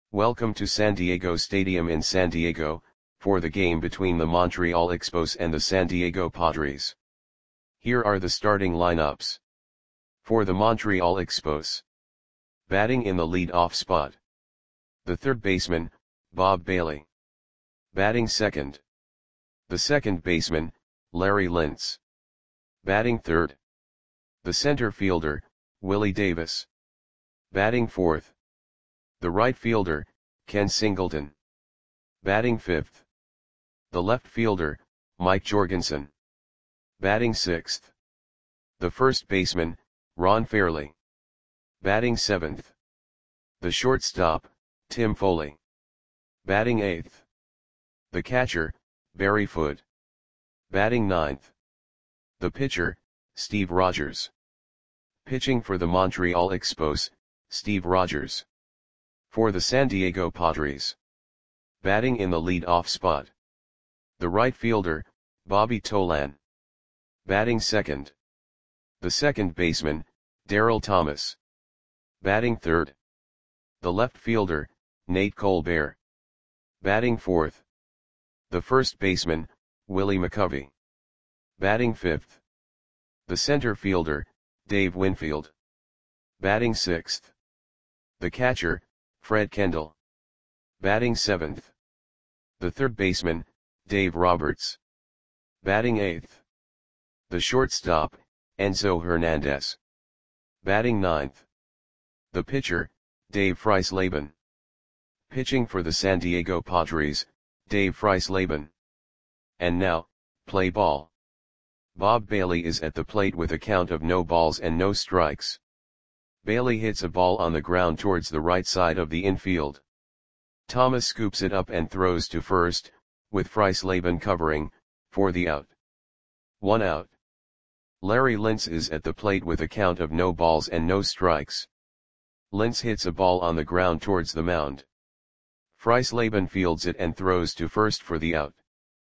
Welcome to San Diego Stadium in San Diego, for the game between the Montreal Expos and the San Diego Padres. Here are the starting lineups. For the Montreal Expos. Batting in the lead-off spot. The third baseman, Bob Bailey. Batting second. The second baseman, Larry Lintz. Batting third. The center fielder, Willie Davis. Batting fourth. The right fielder, Ken Singleton. Batting fifth. The left fielder, Mike Jorgensen. Batting sixth. The first baseman, Ron Fairly. Batting seventh. The shortstop, Tim Foley. Batting eighth. The catcher, Barry Foote. Batting ninth. The pitcher, Steve Rogers. Pitching for the Montreal Expos, Steve Rogers. For the San Diego Padres. Batting in the lead-off spot. The right fielder, Bobby Tolan. Batting second. The second baseman, Darryl Thomas. Batting third. The left fielder, Nate Colbert. Batting fourth. The first baseman, Willie McCovey. Batting fifth. The center fielder, Dave Winfield. Batting sixth. The catcher, Fred Kendall. Batting seventh. The third baseman, Dave Roberts. Batting eighth. The shortstop, Enzo Hernandez. Batting ninth. The pitcher, Dave Freisleben. Pitching for the San Diego Padres, Dave Freisleben. And now, play ball. Bob Bailey is at the plate with a count of no balls and no strikes. Bailey hits a ball on the ground towards the right side of the infield. Thomas scoops it up and throws to first, with Freisleben covering, for the out. 1 out. Larry Lintz is at the plate with a count of no balls and no strikes. Lintz hits a ball on the ground towards the mound. Freisleben fields it and throws to first for the out.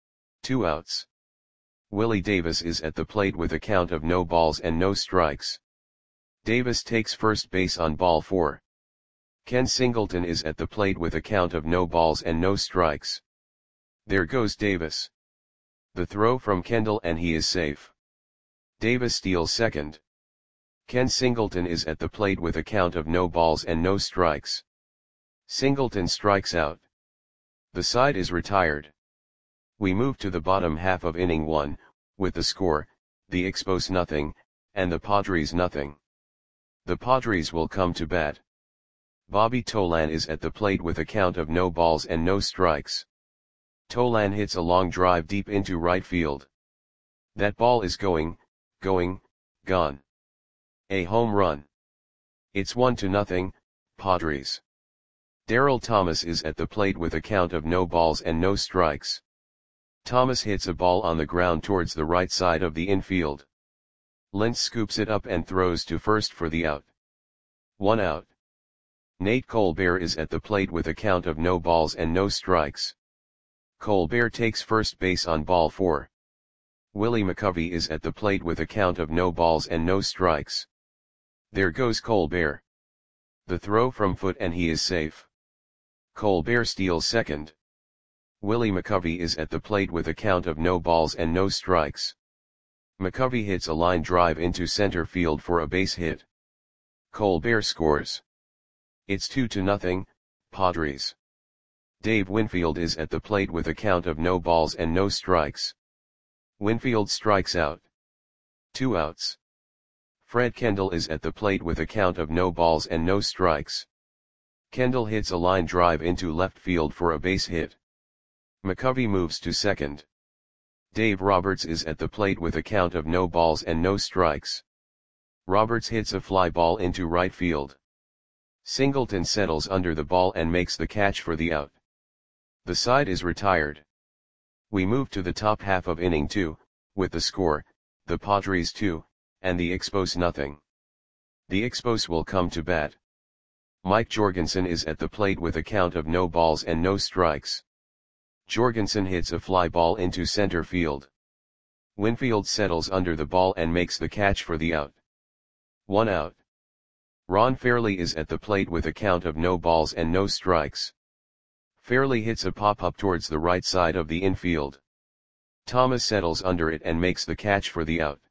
2 outs. Willie Davis is at the plate with a count of no balls and no strikes. Davis takes first base on ball 4. Ken Singleton is at the plate with a count of no balls and no strikes. There goes Davis. The throw from Kendall and he is safe. Davis steals second. Ken Singleton is at the plate with a count of no balls and no strikes. Singleton strikes out. The side is retired. We move to the bottom half of inning 1, with the score, the Expos nothing, and the Padres nothing. The Padres will come to bat. Bobby Tolan is at the plate with a count of no balls and no strikes. Tolan hits a long drive deep into right field. That ball is going, gone. A home run. It's 1-0, Padres. Darryl Thomas is at the plate with a count of no balls and no strikes. Thomas hits a ball on the ground towards the right side of the infield. Lintz scoops it up and throws to first for the out. 1 out. Nate Colbert is at the plate with a count of no balls and no strikes. Colbert takes first base on ball 4. Willie McCovey is at the plate with a count of no balls and no strikes. There goes Colbert. The throw from Foote and he is safe. Colbert steals second. Willie McCovey is at the plate with a count of no balls and no strikes. McCovey hits a line drive into center field for a base hit. Colbert scores. It's 2-0, Padres. Dave Winfield is at the plate with a count of no balls and no strikes. Winfield strikes out. 2 outs. Fred Kendall is at the plate with a count of no balls and no strikes. Kendall hits a line drive into left field for a base hit. McCovey moves to second. Dave Roberts is at the plate with a count of no balls and no strikes. Roberts hits a fly ball into right field. Singleton settles under the ball and makes the catch for the out. The side is retired. We move to the top half of inning 2, with the score, the Padres 2, and the Expos nothing. The Expos will come to bat. Mike Jorgensen is at the plate with a count of no balls and no strikes. Jorgensen hits a fly ball into center field. Winfield settles under the ball and makes the catch for the out. 1 out. Ron Fairley is at the plate with a count of no balls and no strikes. Fairley hits a pop-up towards the right side of the infield. Thomas settles under it and makes the catch for the out.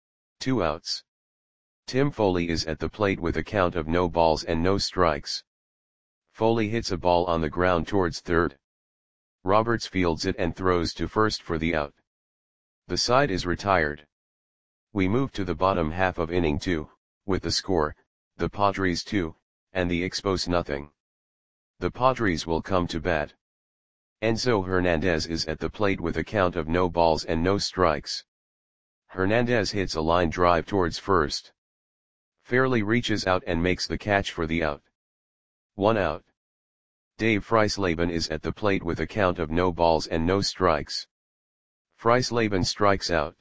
2 outs. Tim Foley is at the plate with a count of no balls and no strikes. Foley hits a ball on the ground towards third. Roberts fields it and throws to first for the out. The side is retired. We move to the bottom half of inning 2, with the score, the Padres 2, and the Expos nothing. The Padres will come to bat. Enzo Hernandez is at the plate with a count of no balls and no strikes. Hernandez hits a line drive towards first. Fairley reaches out and makes the catch for the out. 1 out. Dave Freisleben is at the plate with a count of no balls and no strikes. Freisleben strikes out.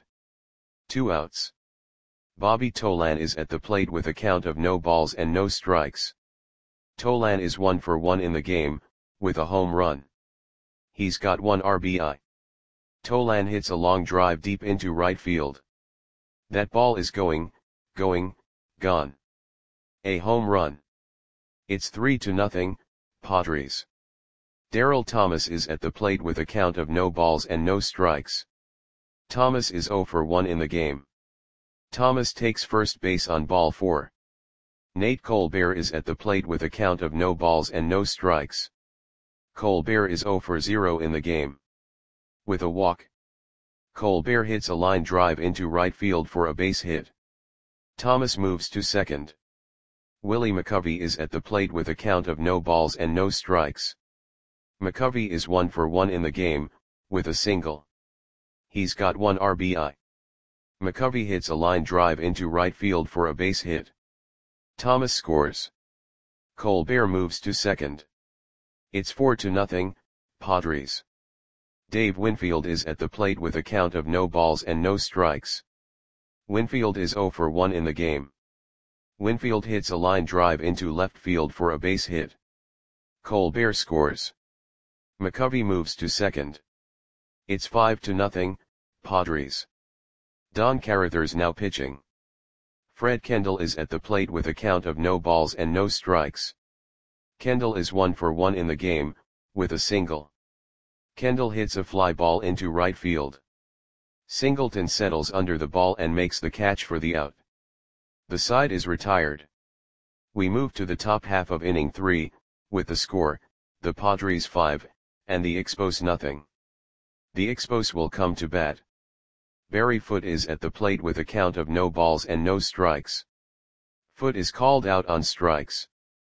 2 outs. Bobby Tolan is at the plate with a count of no balls and no strikes. Tolan is 1 for 1 in the game, with a home run. He's got 1 RBI. Tolan hits a long drive deep into right field. That ball is going, gone. A home run. It's 3-0, Padres. Darryl Thomas is at the plate with a count of no balls and no strikes. Thomas is 0 for 1 in the game. Thomas takes first base on ball 4. Nate Colbert is at the plate with a count of no balls and no strikes. Colbert is 0 for 0 in the game. With a walk, Colbert hits a line drive into right field for a base hit. Thomas moves to second. Willie McCovey is at the plate with a count of no balls and no strikes. McCovey is 1 for 1 in the game, with a single. He's got 1 RBI. McCovey hits a line drive into right field for a base hit. Thomas scores. Colbert moves to second. It's 4-0, Padres. Dave Winfield is at the plate with a count of no balls and no strikes. Winfield is 0 for 1 in the game. Winfield hits a line drive into left field for a base hit. Colbert scores. McCovey moves to second. It's 5-0, Padres. Don Carruthers now pitching. Fred Kendall is at the plate with a count of no balls and no strikes. Kendall is 1 for 1 in the game, with a single. Kendall hits a fly ball into right field. Singleton settles under the ball and makes the catch for the out. The side is retired. We move to the top half of inning 3, with the score, the Padres 5, and the Expos nothing. The Expos will come to bat. Barry Foote is at the plate with a count of no balls and no strikes. Foote is called out on strikes.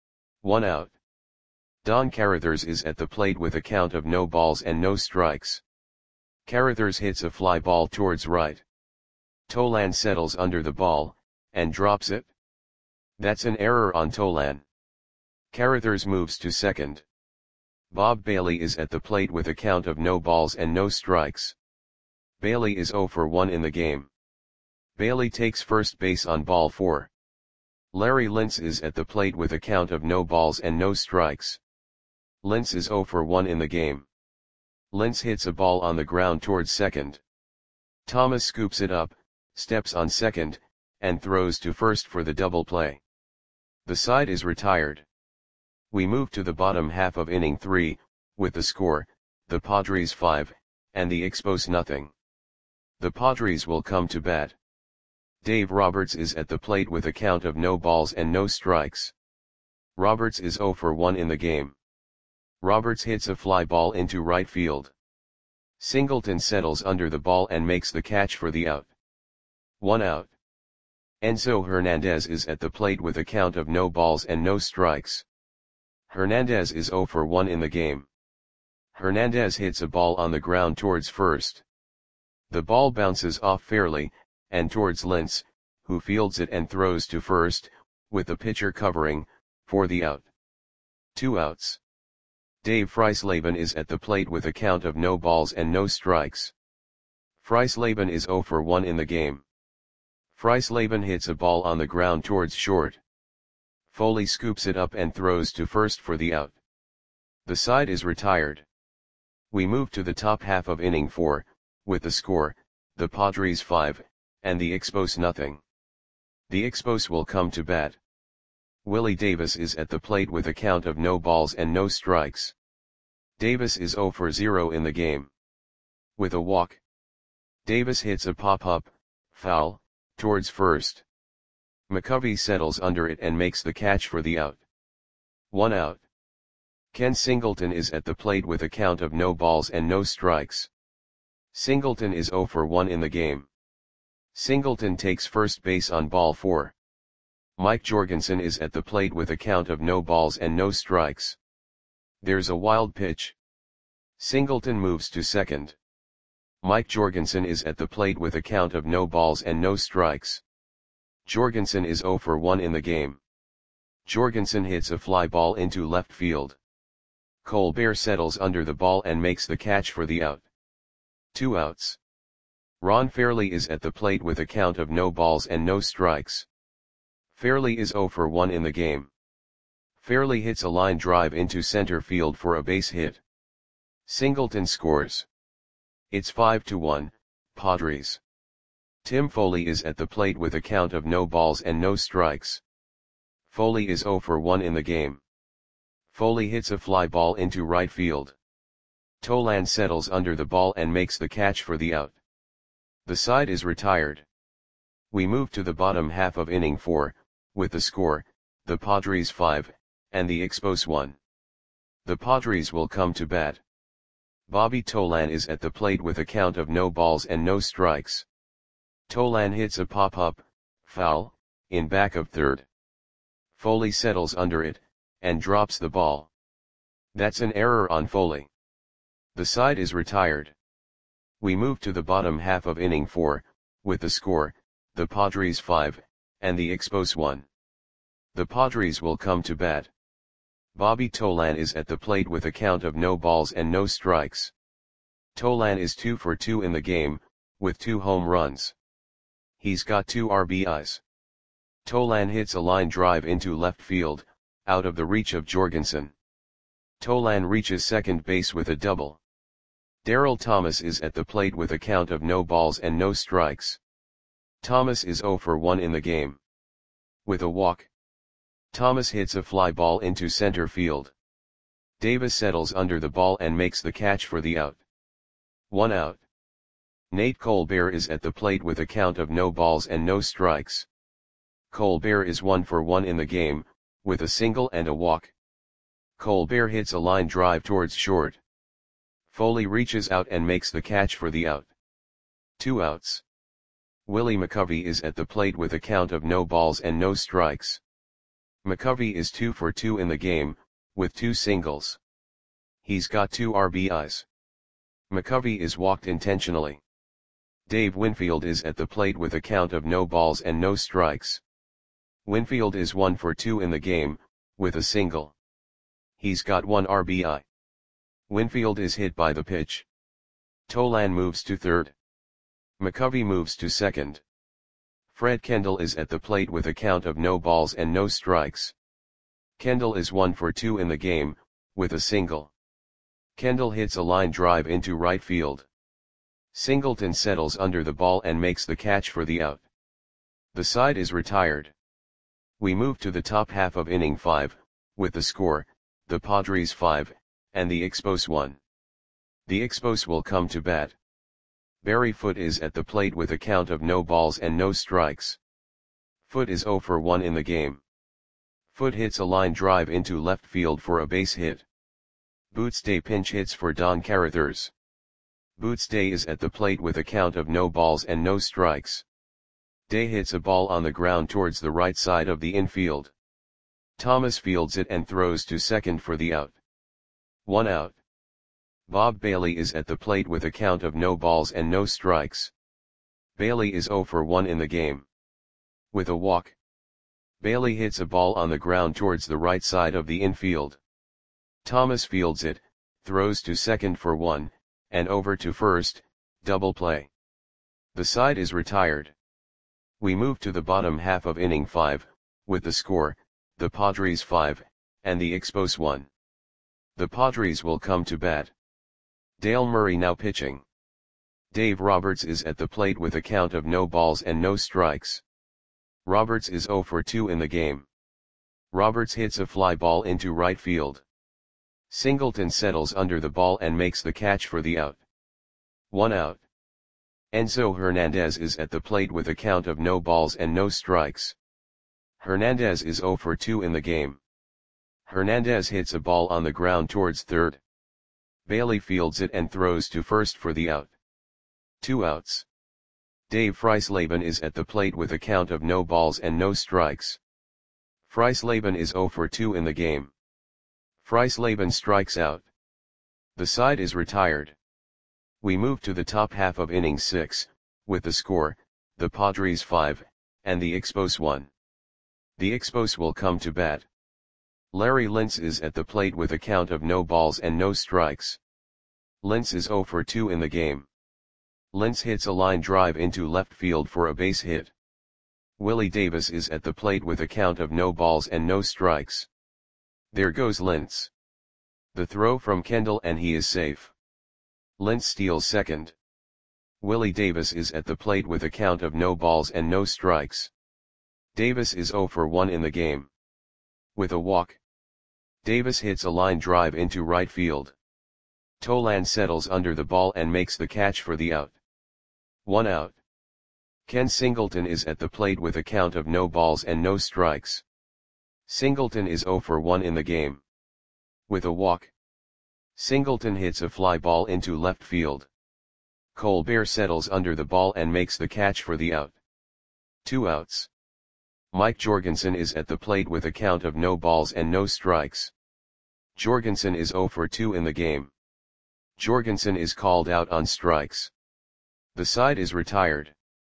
1 out. Don Carruthers is at the plate with a count of no balls and no strikes. Carruthers hits a fly ball towards right. Tolan settles under the ball, and drops it. That's an error on Tolan. Carruthers moves to second. Bob Bailey is at the plate with a count of no balls and no strikes. Bailey is 0 for 1 in the game. Bailey takes first base on ball 4. Larry Lintz is at the plate with a count of no balls and no strikes. Lintz is 0 for 1 in the game. Lintz hits a ball on the ground towards second. Thomas scoops it up, steps on second, and throws to first for the double play. The side is retired. We move to the bottom half of inning 3, with the score, the Padres 5, and the Expos nothing. The Padres will come to bat. Dave Roberts is at the plate with a count of no balls and no strikes. Roberts is 0 for 1 in the game. Roberts hits a fly ball into right field. Singleton settles under the ball and makes the catch for the out. 1 out. Enzo Hernandez is at the plate with a count of no balls and no strikes. Hernandez is 0 for 1 in the game. Hernandez hits a ball on the ground towards first. The ball bounces off Fairley, and towards Lintz, who fields it and throws to first, with the pitcher covering, for the out. 2 outs. Dave Freisleben is at the plate with a count of no balls and no strikes. Freisleben is 0 for 1 in the game. Freisleben hits a ball on the ground towards short. Foley scoops it up and throws to first for the out. The side is retired. We move to the top half of inning 4, with the score, the Padres 5, and the Expos nothing. The Expos will come to bat. Willie Davis is at the plate with a count of no balls and no strikes. Davis is 0 for 0 in the game. With a walk, Davis hits a pop-up, foul, towards first. McCovey settles under it and makes the catch for the out. 1 out. Ken Singleton is at the plate with a count of no balls and no strikes. Singleton is 0 for 1 in the game. Singleton takes first base on ball 4. Mike Jorgensen is at the plate with a count of no balls and no strikes. There's a wild pitch. Singleton moves to second. Mike Jorgensen is at the plate with a count of no balls and no strikes. Jorgensen is 0 for 1 in the game. Jorgensen hits a fly ball into left field. Colbert settles under the ball and makes the catch for the out. 2 outs. Ron Fairly is at the plate with a count of no balls and no strikes. Fairly is 0 for 1 in the game. Fairly hits a line drive into center field for a base hit. Singleton scores. It's 5-1, Padres. Tim Foley is at the plate with a count of no balls and no strikes. Foley is 0 for 1 in the game. Foley hits a fly ball into right field. Tolan settles under the ball and makes the catch for the out. The side is retired. We move to the bottom half of inning 4, with the score, the Padres 5, and the Expos 1. The Padres will come to bat. Bobby Tolan is at the plate with a count of no balls and no strikes. Tolan hits a pop-up, foul, in back of third. Foley settles under it, and drops the ball. That's an error on Foley. The side is retired. We move to the bottom half of inning 4, with the score, the Padres 5, and the Expos 1. The Padres will come to bat. Bobby Tolan is at the plate with a count of no balls and no strikes. Tolan is 2 for 2 in the game, with 2 home runs. He's got 2 RBIs. Tolan hits a line drive into left field, out of the reach of Jorgensen. Tolan reaches second base with a double. Darryl Thomas is at the plate with a count of no balls and no strikes. Thomas is 0 for 1 in the game. With a walk, Thomas hits a fly ball into center field. Davis settles under the ball and makes the catch for the out. 1 out. Nate Colbert is at the plate with a count of no balls and no strikes. Colbert is 1 for 1 in the game, with a single and a walk. Colbert hits a line drive towards short. Foley reaches out and makes the catch for the out. 2 outs. Willie McCovey is at the plate with a count of no balls and no strikes. McCovey is 2 for 2 in the game, with 2 singles. He's got 2 RBIs. McCovey is walked intentionally. Dave Winfield is at the plate with a count of no balls and no strikes. Winfield is 1 for 2 in the game, with a single. He's got 1 RBI. Winfield is hit by the pitch. Tolan moves to third. McCovey moves to second. Fred Kendall is at the plate with a count of no balls and no strikes. Kendall is 1 for 2 in the game, with a single. Kendall hits a line drive into right field. Singleton settles under the ball and makes the catch for the out. The side is retired. We move to the top half of inning 5, with the score, the Padres 5, and the Expos 1. The Expos will come to bat. Barry Foote is at the plate with a count of no balls and no strikes. Foote is 0 for 1 in the game. Foote hits a line drive into left field for a base hit. Boots Day pinch hits for Don Carruthers. Boots Day is at the plate with a count of no balls and no strikes. Day hits a ball on the ground towards the right side of the infield. Thomas fields it and throws to second for the out. 1 out. Bob Bailey is at the plate with a count of no balls and no strikes. Bailey is 0 for 1 in the game. With a walk, Bailey hits a ball on the ground towards the right side of the infield. Thomas fields it, throws to second for 1, and over to first, double play. The side is retired. We move to the bottom half of inning 5, with the score, the Padres 5, and the Expos 1. The Padres will come to bat. Dale Murray now pitching. Dave Roberts is at the plate with a count of no balls and no strikes. Roberts is 0 for 2 in the game. Roberts hits a fly ball into right field. Singleton settles under the ball and makes the catch for the out. 1 out. Enzo Hernandez is at the plate with a count of no balls and no strikes. Hernandez is 0 for 2 in the game. Hernandez hits a ball on the ground towards third. Bailey fields it and throws to first for the out. 2 outs. Dave Freisleben is at the plate with a count of no balls and no strikes. Freisleben is 0 for 2 in the game. Freisleben strikes out. The side is retired. We move to the top half of inning 6, with the score, the Padres 5, and the Expos 1. The Expos will come to bat. Larry Lintz is at the plate with a count of no balls and no strikes. Lintz is 0 for 2 in the game. Lintz hits a line drive into left field for a base hit. Willie Davis is at the plate with a count of no balls and no strikes. There goes Lintz. The throw from Kendall and he is safe. Lintz steals second. Willie Davis is at the plate with a count of no balls and no strikes. Davis is 0 for 1 in the game. With a walk, Davis hits a line drive into right field. Tolan settles under the ball and makes the catch for the out. 1 out. Ken Singleton is at the plate with a count of no balls and no strikes. Singleton is 0 for 1 in the game. With a walk, Singleton hits a fly ball into left field. Colbert settles under the ball and makes the catch for the out. 2 outs. Mike Jorgensen is at the plate with a count of no balls and no strikes. Jorgensen is 0 for 2 in the game. Jorgensen is called out on strikes. The side is retired.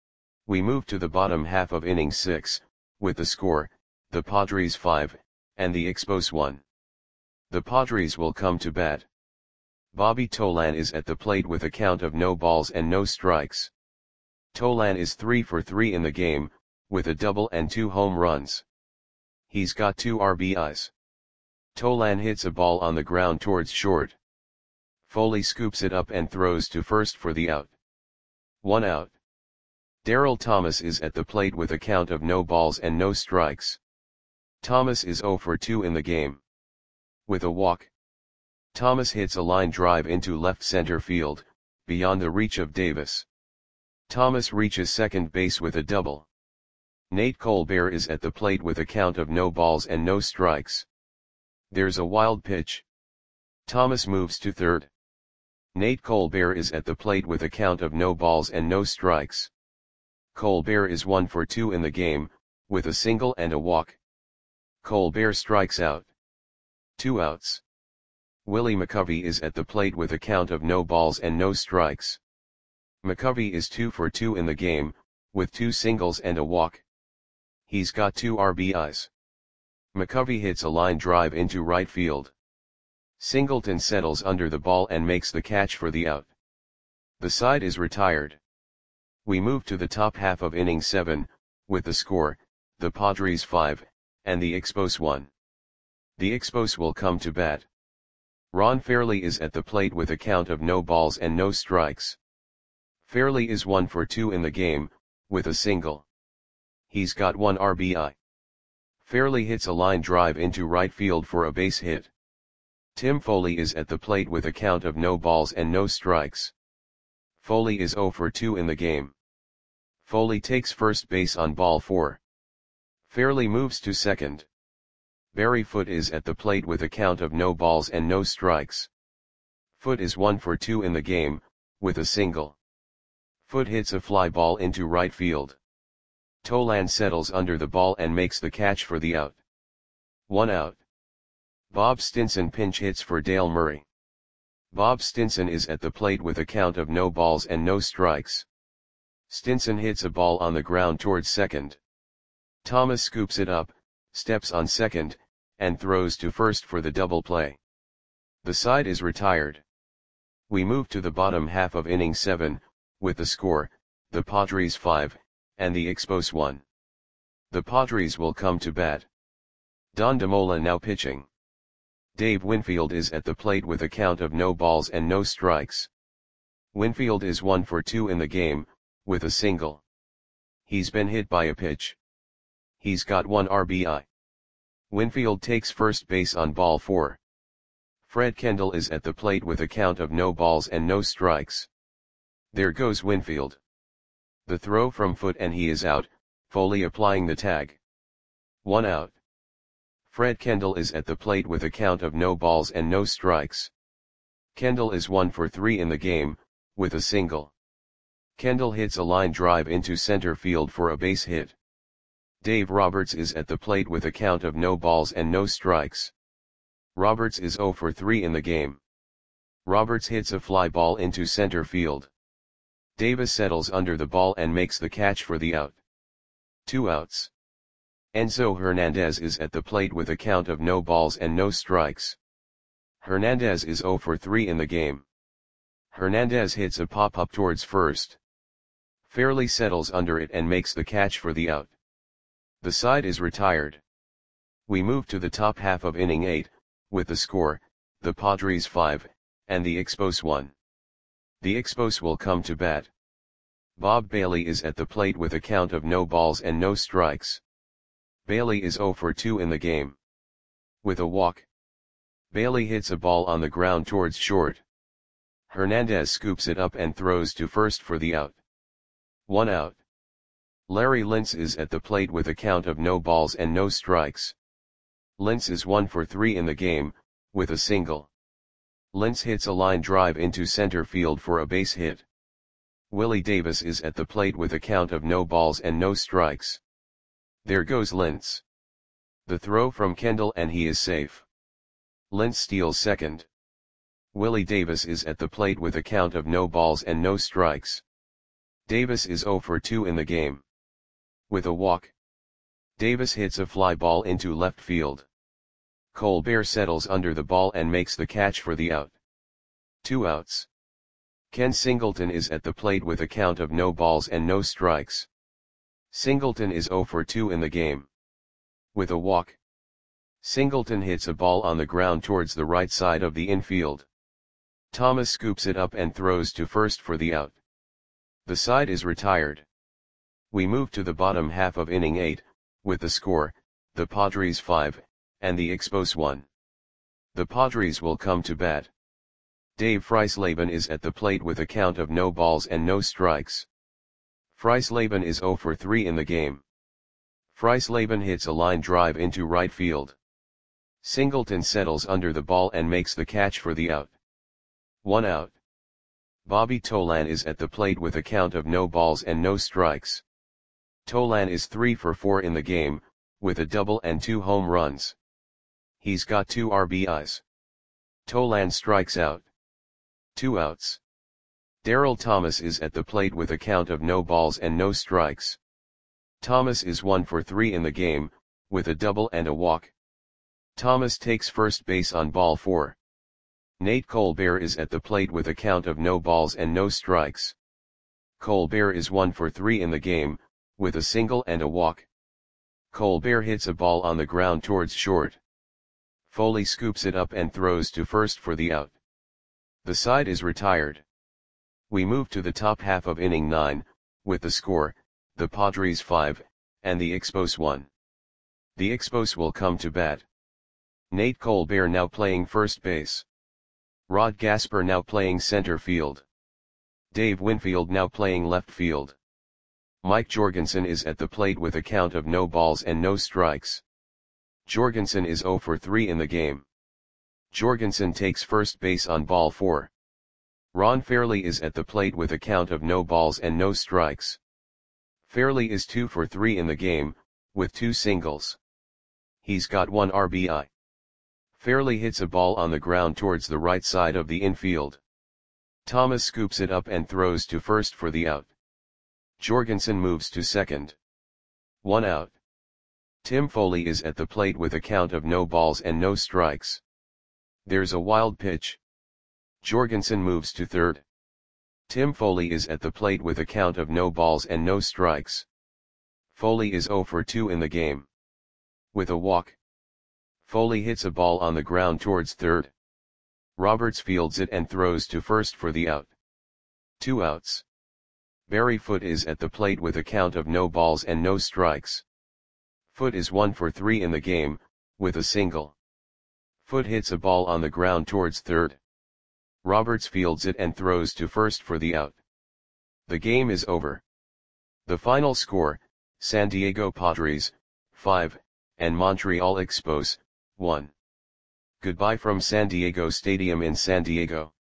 We move to the bottom half of inning 6, with the score, the Padres 5, and the Expos 1. The Padres will come to bat. Bobby Tolan is at the plate with a count of no balls and no strikes. Tolan is 3 for 3 in the game, with a double and 2 home runs. He's got 2 RBIs. Tolan hits a ball on the ground towards short. Foley scoops it up and throws to first for the out. 1 out. Darryl Thomas is at the plate with a count of no balls and no strikes. Thomas is 0 for 2 in the game. With a walk, Thomas hits a line drive into left center field, beyond the reach of Davis. Thomas reaches second base with a double. Nate Colbert is at the plate with a count of no balls and no strikes. There's a wild pitch. Thomas moves to third. Nate Colbert is at the plate with a count of no balls and no strikes. Colbert is 1 for 2 in the game, with a single and a walk. Colbert strikes out. 2 outs. Willie McCovey is at the plate with a count of no balls and no strikes. McCovey is 2 for 2 in the game, with 2 singles and a walk. He's got 2 RBIs. McCovey hits a line drive into right field. Singleton settles under the ball and makes the catch for the out. The side is retired. We move to the top half of inning 7, with the score, the Padres 5, and the Expos 1. The Expos will come to bat. Ron Fairley is at the plate with a count of no balls and no strikes. Fairley is 1 for 2 in the game, with a single. He's got 1 RBI. Fairley hits a line drive into right field for a base hit. Tim Foley is at the plate with a count of no balls and no strikes. Foley is 0 for 2 in the game. Foley takes first base on ball 4. Fairley moves to second. Barry Foote is at the plate with a count of no balls and no strikes. Foote is 1 for 2 in the game, with a single. Foote hits a fly ball into right field. Tolan settles under the ball and makes the catch for the out. 1 out. Bob Stinson pinch hits for Dale Murray. Bob Stinson is at the plate with a count of no balls and no strikes. Stinson hits a ball on the ground towards second. Thomas scoops it up, steps on second, and throws to first for the double play. The side is retired. We move to the bottom half of inning 7, with the score, the Padres 5, and the Expos 1. The Padres will come to bat. Don DeMola now pitching. Dave Winfield is at the plate with a count of no balls and no strikes. Winfield is 1 for 2 in the game, with a single. He's been hit by a pitch. He's got 1 RBI. Winfield takes first base on ball 4. Fred Kendall is at the plate with a count of no balls and no strikes. There goes Winfield. The throw from Foot and he is out, Foley applying the tag. 1 out. Fred Kendall is at the plate with a count of no balls and no strikes. Kendall is 1 for 3 in the game, with a single. Kendall hits a line drive into center field for a base hit. Dave Roberts is at the plate with a count of no balls and no strikes. Roberts is 0 for 3 in the game. Roberts hits a fly ball into center field. Davis settles under the ball and makes the catch for the out. 2 outs. Enzo Hernandez is at the plate with a count of no balls and no strikes. Hernandez is 0 for 3 in the game. Hernandez hits a pop-up towards first. Fairley settles under it and makes the catch for the out. The side is retired. We move to the top half of inning 8, with the score, the Padres 5, and the Expos 1. The Expos will come to bat. Bob Bailey is at the plate with a count of no balls and no strikes. Bailey is 0 for 2 in the game. With a walk. Bailey hits a ball on the ground towards short. Hernandez scoops it up and throws to first for the out. 1 out. Larry Lintz is at the plate with a count of no balls and no strikes. Lintz is 1 for 3 in the game, with a single. Lintz hits a line drive into center field for a base hit. Willie Davis is at the plate with a count of no balls and no strikes. There goes Lintz. The throw from Kendall and he is safe. Lintz steals second. Willie Davis is at the plate with a count of no balls and no strikes. Davis is 0 for 2 in the game. With a walk. Davis hits a fly ball into left field. Colbert settles under the ball and makes the catch for the out. 2 outs. Ken Singleton is at the plate with a count of no balls and no strikes. Singleton is 0 for 2 in the game. With a walk. Singleton hits a ball on the ground towards the right side of the infield. Thomas scoops it up and throws to first for the out. The side is retired. We move to the bottom half of inning 8, with the score, the Padres 5, and the Expos 1. The Padres will come to bat. Dave Freisleben is at the plate with a count of no balls and no strikes. Freisleben is 0 for 3 in the game. Freisleben hits a line drive into right field. Singleton settles under the ball and makes the catch for the out. 1 out. Bobby Tolan is at the plate with a count of no balls and no strikes. Tolan is 3 for 4 in the game, with a double and 2 home runs. He's got 2 RBIs. Tolan strikes out. 2 outs. Darryl Thomas is at the plate with a count of no balls and no strikes. Thomas is 1 for 3 in the game, with a double and a walk. Thomas takes first base on ball 4. Nate Colbert is at the plate with a count of no balls and no strikes. Colbert is 1 for 3 in the game, with a single and a walk. Colbert hits a ball on the ground towards short. Foley scoops it up and throws to first for the out. The side is retired. We move to the top half of inning 9, with the score, the Padres 5, and the Expos 1. The Expos will come to bat. Nate Colbert now playing first base. Rod Gasper now playing center field. Dave Winfield now playing left field. Mike Jorgensen is at the plate with a count of no balls and no strikes. Jorgensen is 0 for 3 in the game. Jorgensen takes first base on ball 4. Ron Fairley is at the plate with a count of no balls and no strikes. Fairley is 2 for 3 in the game, with 2 singles. He's got 1 RBI. Fairley hits a ball on the ground towards the right side of the infield. Thomas scoops it up and throws to first for the out. Jorgensen moves to second. 1 out. Tim Foley is at the plate with a count of no balls and no strikes. There's a wild pitch. Jorgensen moves to third. Tim Foley is at the plate with a count of no balls and no strikes. Foley is 0 for 2 in the game. With a walk. Foley hits a ball on the ground towards third. Roberts fields it and throws to first for the out. 2 outs. Barry Foote is at the plate with a count of no balls and no strikes. Foote is 1 for 3 in the game, with a single. Foot hits a ball on the ground towards third. Roberts fields it and throws to first for the out. The game is over. The final score, San Diego Padres, 5, and Montreal Expos, 1. Goodbye from San Diego Stadium in San Diego.